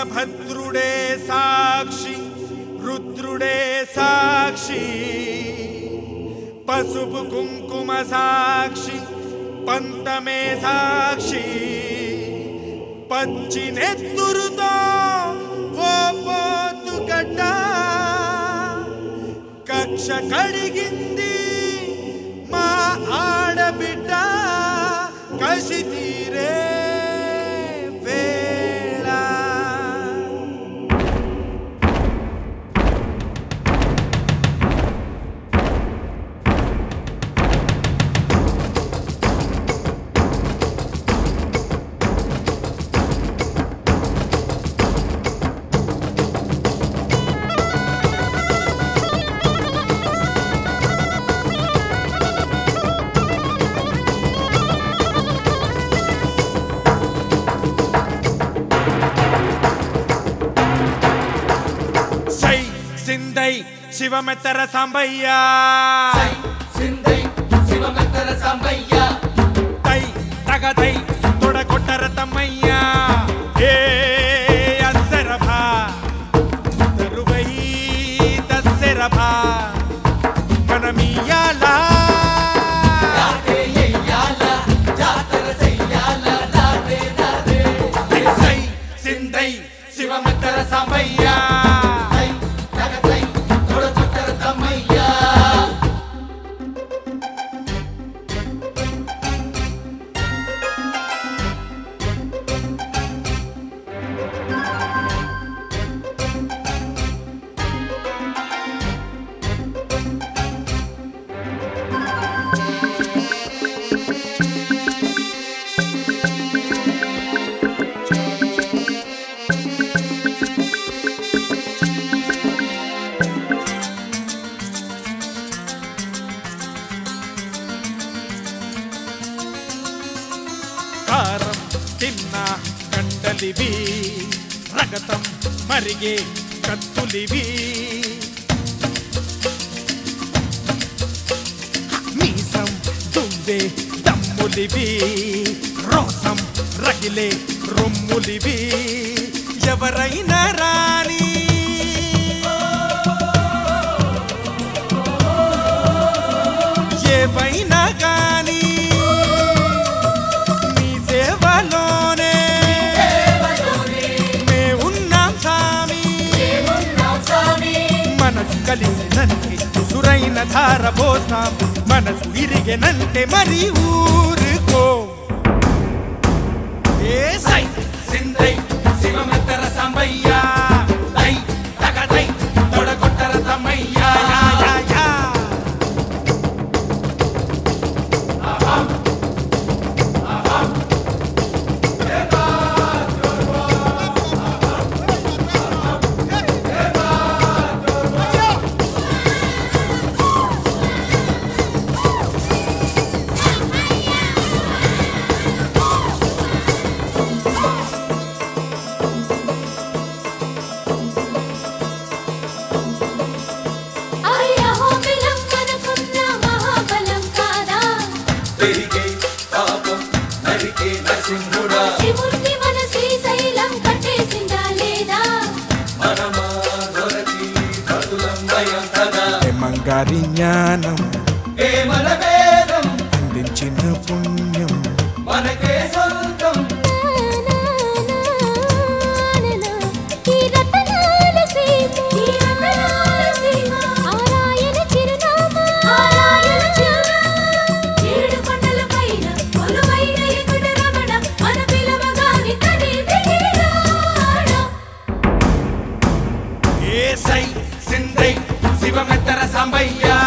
వీరభద్రుడే సాక్షి, రుద్రుడే సాక్షి, పసుపు కుంకుమ సాక్షి, పంతమే సాక్షి, పచ్చి నెత్తురుతో ఓ పోతుగడ్డ కక్ష కడిగింది మా ఆడబిడ్డ, కసి తీరే వేళ. సిందై శివమెత్తర సాంబయ్య, సిందై శివమెత్తర సాంబయ్య, తై తగదై తొడగొట్టర తమ్మయ్య, ఏ అస్సరభా తరువై దస్సరభా మనమియాల జాతర చెయ్యాల రారే రారే. సై సిందై శివమెత్తర సాంబయ్య, కారం తిన్న కండలివి, రగతం మరిగే కత్తులివి, మీసం దువ్వే దమ్ములివి, రోసం రగిలే రొమ్ములివి, ఎవరైనా రాని ఏవైనా గాని మీ సేవలోనే మేమున్నాం స్వామి. మనసు కలిసినంటే సురైన ధార పోస్తాం, మనసు ఇరిగెనంటే మరి ఊరుకో. ఏ సై సిందై శివమెత్తర సాంబయ్య, తై తగదై తొడగొట్టర తమ్మయ్య. పెరిగే పాపం నరికే నరసింహుడా, శివుణ్ణి మన శ్రీశైలం కట్టేసిందా లేదా? మనమా దొరకి భక్తులం భయం కదా. మంగారి జ్ఞానం ఏ మన వేదం అందించిన పుణ్యం మనకే సొంతం. ఈ రతనాల సీమ, ఈ రతనాల సీమ, ఆరాయణ చిరునామా, ఆరాయణ చిరునామా. ఏడు కొండల పైన కొలువైన ఎక్కడ రమణ, మన పిలవగాని తనే దిగిరాడా. ఏ సై సిందై శివమెత్తర సాంబయ్య,